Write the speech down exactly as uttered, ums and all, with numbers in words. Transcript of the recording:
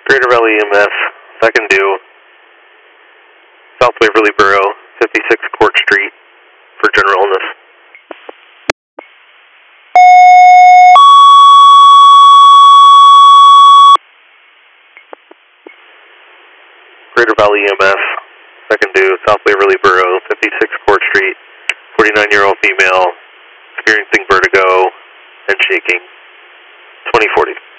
Greater Valley E M S, second due, South Waverly Borough, fifty-six Court Street, for general illness. Greater Valley E M S, second due, South Waverly Borough, fifty-six Court Street, forty-nine-year-old female, experiencing vertigo and shaking, twenty forty.